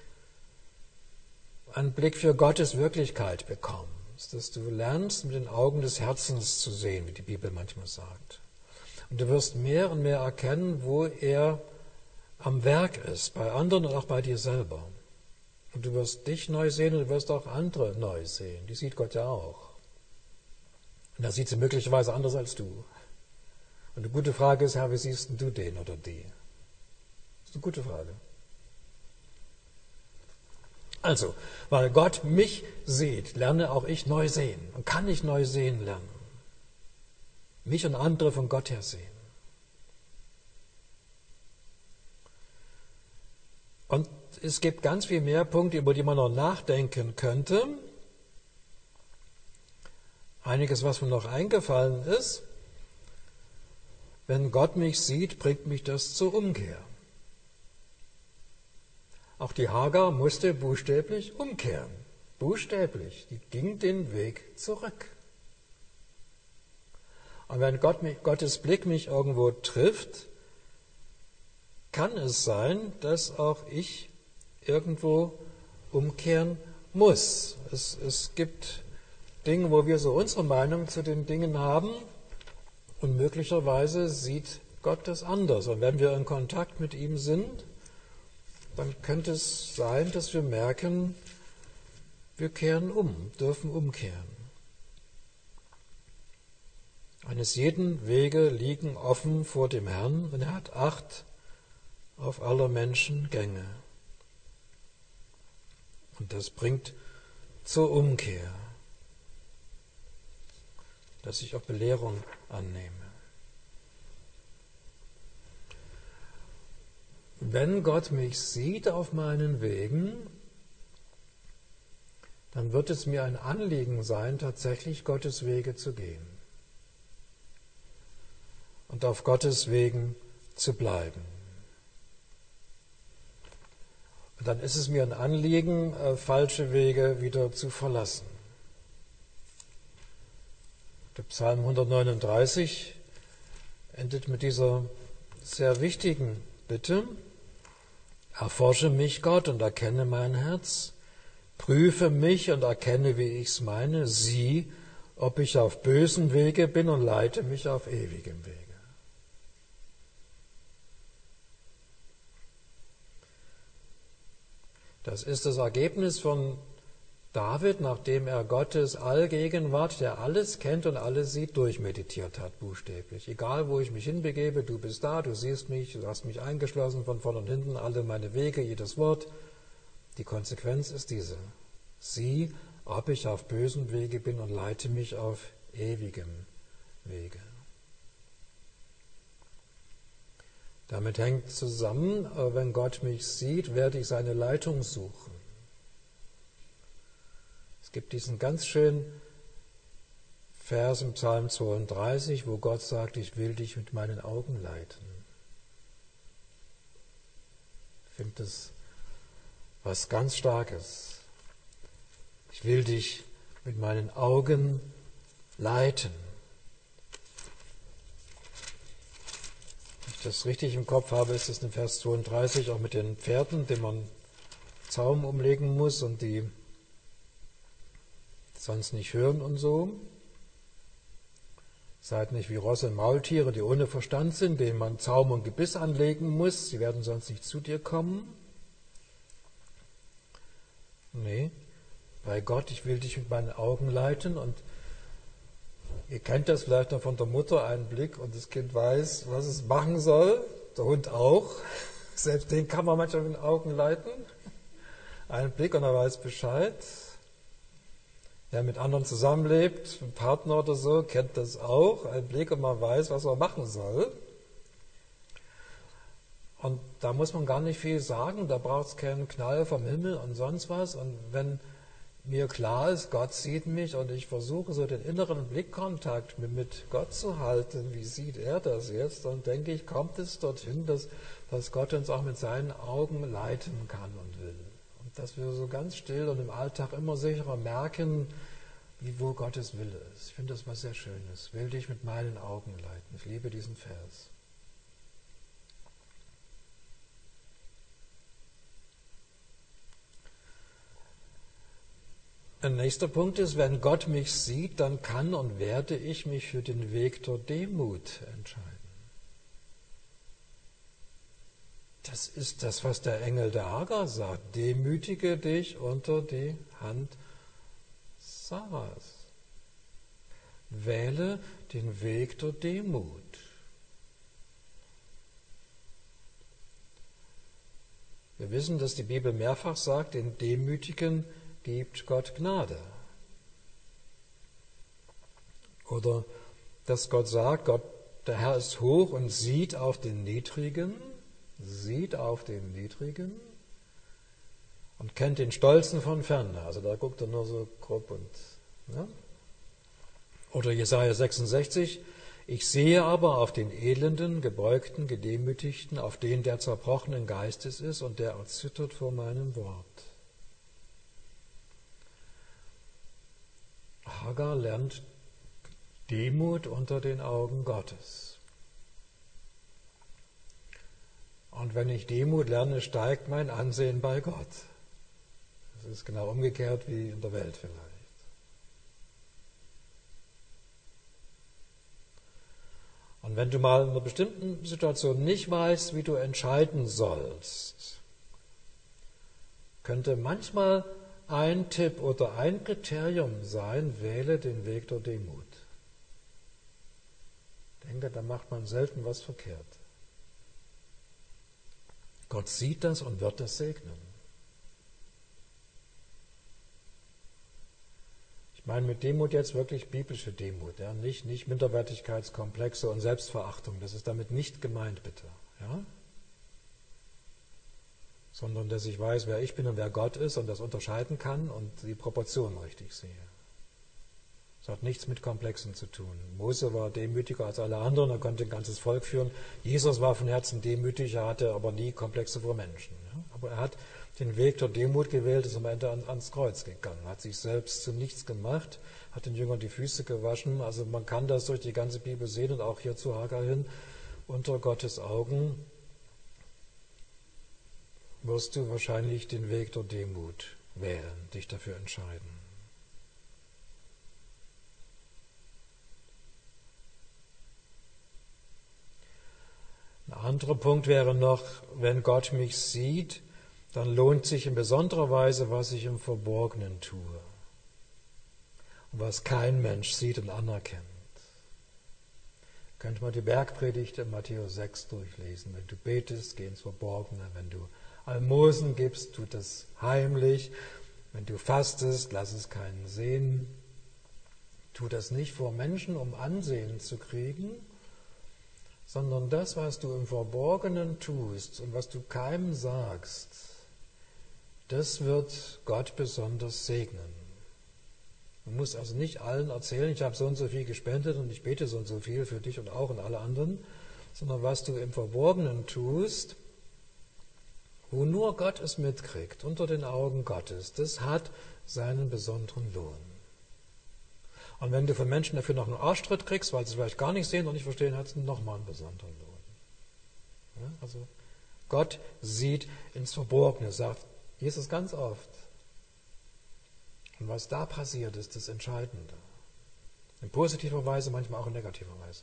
Speaker 1: einen Blick für Gottes Wirklichkeit bekommst. Dass du lernst, mit den Augen des Herzens zu sehen, wie die Bibel manchmal sagt. Und du wirst mehr und mehr erkennen, wo er am Werk ist, bei anderen und auch bei dir selber. Und du wirst dich neu sehen und du wirst auch andere neu sehen. Die sieht Gott ja auch. Und da sieht sie möglicherweise anders als du. Und eine gute Frage ist, Herr, wie siehst du den oder die? Das ist eine gute Frage. Also, weil Gott mich sieht, lerne auch ich neu sehen und kann ich neu sehen lernen. Mich und andere von Gott her sehen. Und es gibt ganz viel mehr Punkte, über die man noch nachdenken könnte. Einiges, was mir noch eingefallen ist. Wenn Gott mich sieht, bringt mich das zur Umkehr. Auch die Hagar musste buchstäblich umkehren. Buchstäblich. Die ging den Weg zurück. Und wenn Gottes Blick mich irgendwo trifft, kann es sein, dass auch ich irgendwo umkehren muss. Es gibt Dinge, wo wir so unsere Meinung zu den Dingen haben und möglicherweise sieht Gott das anders. Und wenn wir in Kontakt mit ihm sind, dann könnte es sein, dass wir merken, wir kehren um, dürfen umkehren. Eines jeden Wege liegen offen vor dem Herrn und er hat Acht auf aller Menschen Gänge. Und das bringt zur Umkehr, dass ich auch Belehrung annehme. Wenn Gott mich sieht auf meinen Wegen, dann wird es mir ein Anliegen sein, tatsächlich Gottes Wege zu gehen und auf Gottes Wegen zu bleiben. Und dann ist es mir ein Anliegen, falsche Wege wieder zu verlassen. Der Psalm 139 endet mit dieser sehr wichtigen Bitte: Erforsche mich, Gott, und erkenne mein Herz. Prüfe mich und erkenne, wie ich's meine. Sieh, ob ich auf bösen Wege bin und leite mich auf ewigem Wege. Das ist das Ergebnis von David, nachdem er Gottes Allgegenwart, der alles kennt und alles sieht, durchmeditiert hat, buchstäblich. Egal, wo ich mich hinbegebe, du bist da, du siehst mich, du hast mich eingeschlossen von vorn und hinten, alle meine Wege, jedes Wort. Die Konsequenz ist diese: Sieh, ob ich auf bösen Wege bin und leite mich auf ewigem Wege. Damit hängt zusammen, wenn Gott mich sieht, werde ich seine Leitung suchen. Es gibt diesen ganz schönen Vers im Psalm 32, wo Gott sagt, ich will dich mit meinen Augen leiten. Ich finde das was ganz Starkes. Ich will dich mit meinen Augen leiten. Wenn ich das richtig im Kopf habe, ist es in Vers 32 auch mit den Pferden, denen man Zaum umlegen muss und die sonst nicht hören und so. Seid nicht wie Rosse und Maultiere, die ohne Verstand sind, denen man Zaum und Gebiss anlegen muss. Sie werden sonst nicht zu dir kommen. Nee, bei Gott, ich will dich mit meinen Augen leiten. Und ihr kennt das vielleicht noch von der Mutter, einen Blick und das Kind weiß, was es machen soll. Der Hund auch. Selbst den kann man manchmal mit den Augen leiten. Einen Blick und er weiß Bescheid. Wer mit anderen zusammenlebt, ein Partner oder so, kennt das auch. Ein Blick und man weiß, was man machen soll. Und da muss man gar nicht viel sagen, da braucht es keinen Knall vom Himmel und sonst was. Und wenn mir klar ist, Gott sieht mich und ich versuche so den inneren Blickkontakt mit Gott zu halten, wie sieht er das jetzt, dann denke ich, kommt es dorthin, dass Gott uns auch mit seinen Augen leiten kann und will. Und dass wir so ganz still und im Alltag immer sicherer merken, wo Gottes Wille ist. Ich finde das was sehr Schönes. Will dich mit meinen Augen leiten. Ich liebe diesen Vers. Ein nächster Punkt ist, wenn Gott mich sieht, dann kann und werde ich mich für den Weg der Demut entscheiden. Das ist das, was der Engel der Hagar sagt. Demütige dich unter die Hand Saras. wähle den Weg der Demut. Wir wissen, dass die Bibel mehrfach sagt, den Demütigen gibt Gott Gnade. Oder dass Gott sagt, der Herr ist hoch und sieht auf den Niedrigen und kennt den Stolzen von ferne. Also da guckt er nur so grob und. Ja? Oder Jesaja 66, ich sehe aber auf den Elenden, Gebeugten, Gedemütigten, auf den, der zerbrochenen Geistes ist und der erzittert vor meinem Wort. Hagar lernt Demut unter den Augen Gottes. Und wenn ich Demut lerne, steigt mein Ansehen bei Gott. Das ist genau umgekehrt wie in der Welt vielleicht. Und wenn du mal in einer bestimmten Situation nicht weißt, wie du entscheiden sollst, könnte manchmal ein Tipp oder ein Kriterium sein, wähle den Weg der Demut. Ich denke, da macht man selten was verkehrt. Gott sieht das und wird das segnen. Ich meine mit Demut jetzt wirklich biblische Demut, ja? Nicht Minderwertigkeitskomplexe und Selbstverachtung, das ist damit nicht gemeint, bitte. Ja? Sondern dass ich weiß, wer ich bin und wer Gott ist und das unterscheiden kann und die Proportionen richtig sehe. Das hat nichts mit Komplexen zu tun. Mose war demütiger als alle anderen, er konnte ein ganzes Volk führen. Jesus war von Herzen demütig, er hatte aber nie Komplexe vor Menschen. Ja? Aber er hat den Weg der Demut gewählt, ist am Ende ans Kreuz gegangen, hat sich selbst zu nichts gemacht, hat den Jüngern die Füße gewaschen. Also man kann das durch die ganze Bibel sehen und auch hier zu Hagar hin. Unter Gottes Augen wirst du wahrscheinlich den Weg der Demut wählen, dich dafür entscheiden. Ein anderer Punkt wäre noch, wenn Gott mich sieht, dann lohnt sich in besonderer Weise, was ich im Verborgenen tue und was kein Mensch sieht und anerkennt. Könnte man die Bergpredigt in Matthäus 6 durchlesen. Wenn du betest, geh ins Verborgene. Wenn du Almosen gibst, tu das heimlich. Wenn du fastest, lass es keinen sehen. Tu das nicht vor Menschen, um Ansehen zu kriegen, sondern das, was du im Verborgenen tust und was du keinem sagst, das wird Gott besonders segnen. Du musst also nicht allen erzählen, ich habe so und so viel gespendet und ich bete so und so viel für dich und auch und alle anderen, sondern was du im Verborgenen tust, wo nur Gott es mitkriegt, unter den Augen Gottes, das hat seinen besonderen Lohn. Und wenn du von Menschen dafür noch einen Arschtritt kriegst, weil sie es vielleicht gar nicht sehen und nicht verstehen, hat es nochmal einen besonderen Lohn. Ja, also Gott sieht ins Verborgene, sagt Jesus ganz oft. Und was da passiert, ist das Entscheidende. In positiver Weise, manchmal auch in negativer Weise.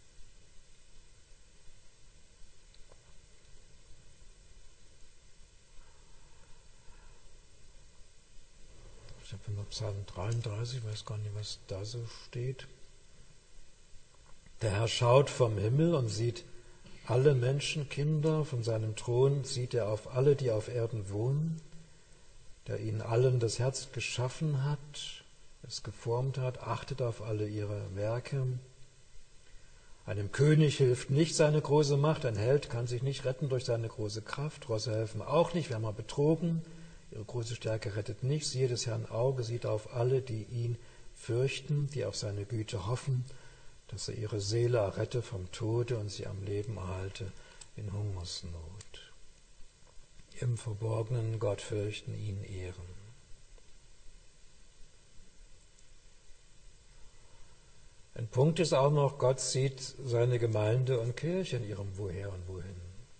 Speaker 1: Ich habe noch Psalm 33, ich weiß gar nicht, was da so steht. Der Herr schaut vom Himmel und sieht alle Menschenkinder, von seinem Thron sieht er auf alle, die auf Erden wohnen, der ihnen allen das Herz geschaffen hat, es geformt hat, achtet auf alle ihre Werke. Einem König hilft nicht seine große Macht, ein Held kann sich nicht retten durch seine große Kraft, Rosse helfen auch nicht, wir haben mal betrogen, ihre große Stärke rettet nichts, jedes Herrn Auge sieht auf alle, die ihn fürchten, die auf seine Güte hoffen, dass er ihre Seele errette vom Tode und sie am Leben erhalte in Hungersnot. Im Verborgenen Gott fürchten, ihn ehren. Ein Punkt ist auch noch, Gott sieht seine Gemeinde und Kirche in ihrem Woher und Wohin.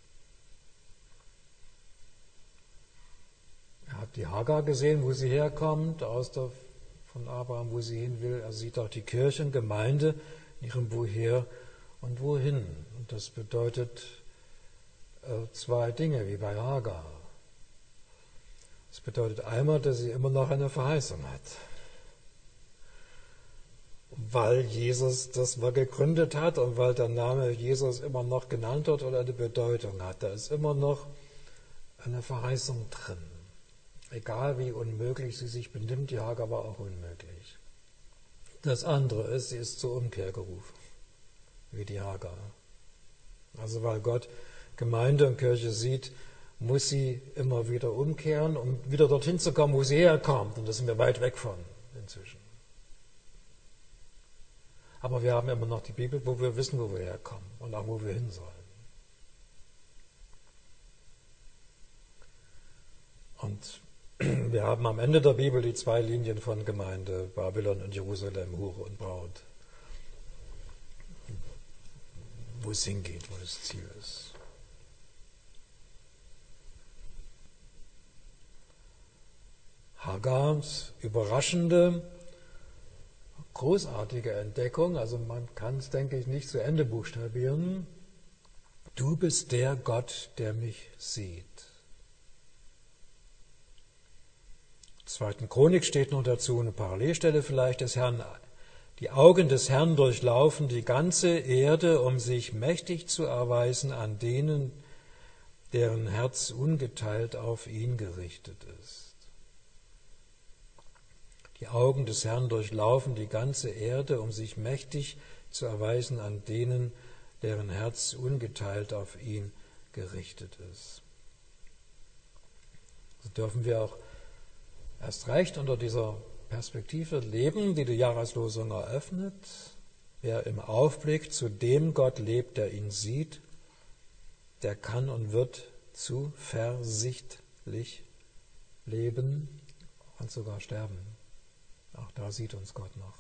Speaker 1: Er hat die Hagar gesehen, wo sie herkommt, von Abraham, wo sie hin will. Er sieht auch die Kirche und Gemeinde in ihrem Woher und Wohin. Und das bedeutet zwei Dinge, wie bei Hagar. Es bedeutet einmal, dass sie immer noch eine Verheißung hat. weil Jesus das mal gegründet hat und weil der Name Jesus immer noch genannt wird oder eine Bedeutung hat. Da ist immer noch eine Verheißung drin. Egal wie unmöglich sie sich benimmt, die Hagar war auch unmöglich. Das andere ist, sie ist zur Umkehr gerufen, wie die Hagar. Also weil Gott Gemeinde und Kirche sieht, muss sie immer wieder umkehren, um wieder dorthin zu kommen, wo sie herkommt. Und da sind wir weit weg von inzwischen. Aber wir haben immer noch die Bibel, wo wir wissen, wo wir herkommen und auch wo wir hin sollen. Und wir haben am Ende der Bibel die zwei Linien von Gemeinde, Babylon und Jerusalem, Hure und Braut. Wo es hingeht, wo das Ziel ist. Hagars überraschende, großartige Entdeckung, also man kann es, denke ich, nicht zu Ende buchstabieren. Du bist der Gott, der mich sieht. In 2. Chronik steht noch dazu eine Parallelstelle vielleicht des Herrn. Die Augen des Herrn durchlaufen die ganze Erde, um sich mächtig zu erweisen an denen, deren Herz ungeteilt auf ihn gerichtet ist. Die Augen des Herrn durchlaufen die ganze Erde, um sich mächtig zu erweisen an denen, deren Herz ungeteilt auf ihn gerichtet ist. So dürfen wir auch erst recht unter dieser Perspektive leben, die die Jahreslosung eröffnet. Wer im Aufblick zu dem Gott lebt, der ihn sieht, der kann und wird zuversichtlich leben und sogar sterben. Auch da sieht uns Gott noch.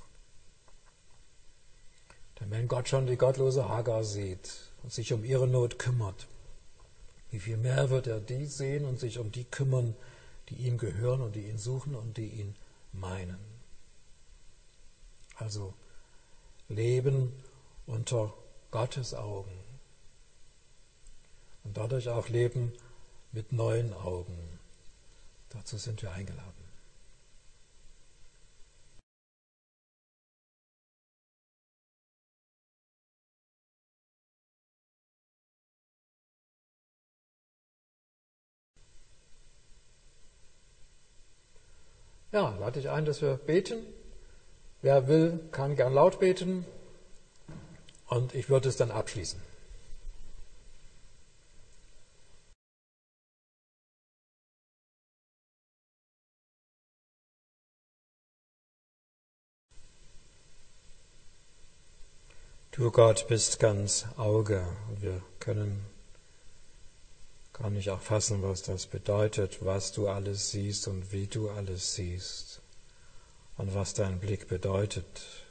Speaker 1: Denn wenn Gott schon die gottlose Hagar sieht und sich um ihre Not kümmert, wie viel mehr wird er die sehen und sich um die kümmern, die ihm gehören und die ihn suchen und die ihn meinen. Also Leben unter Gottes Augen und dadurch auch Leben mit neuen Augen. Dazu sind wir eingeladen. Ja, lade ich ein, dass wir beten. Wer will, kann gern laut beten und ich würde es dann abschließen. Du Gott bist ganz Auge und wir können gar nicht auch fassen, was das bedeutet, was du alles siehst und wie du alles siehst und was dein Blick bedeutet.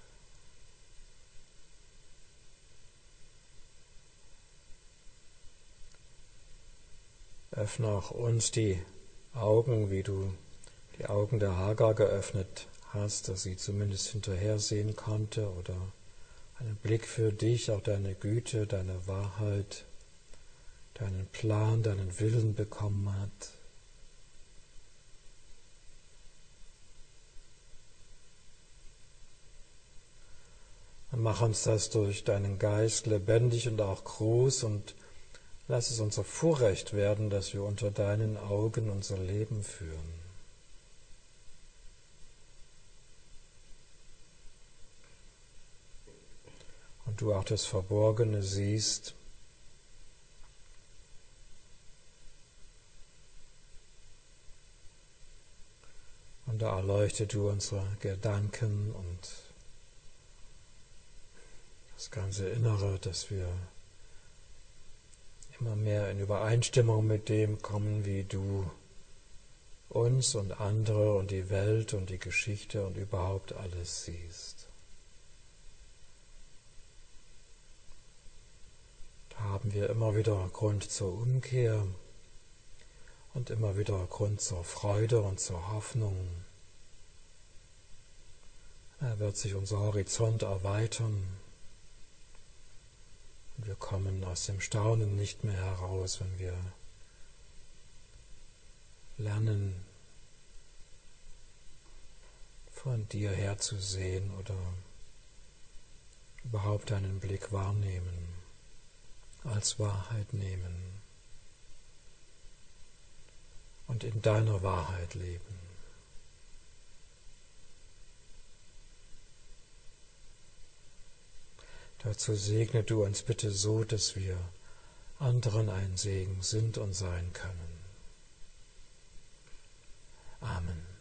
Speaker 1: Öffne auch uns die Augen, wie du die Augen der Hagar geöffnet hast, dass sie zumindest hinterher sehen konnte oder einen Blick für dich, auch deine Güte, deine Wahrheit, deinen Plan, deinen Willen bekommen hat. Und mach uns das durch deinen Geist lebendig und auch groß und lass es unser Vorrecht werden, dass wir unter deinen Augen unser Leben führen. Und du auch das Verborgene siehst. Und da erleuchte du unsere Gedanken und das ganze Innere, dass wir immer mehr in Übereinstimmung mit dem kommen, wie du uns und andere und die Welt und die Geschichte und überhaupt alles siehst. Da haben wir immer wieder Grund zur Umkehr und immer wieder Grund zur Freude und zur Hoffnung. Da wird sich unser Horizont erweitern. Und wir kommen aus dem Staunen nicht mehr heraus, wenn wir lernen, von dir her zu sehen oder überhaupt deinen Blick wahrnehmen, als Wahrheit nehmen und in deiner Wahrheit leben. Dazu segne du uns bitte so, dass wir anderen ein Segen sind und sein können. Amen.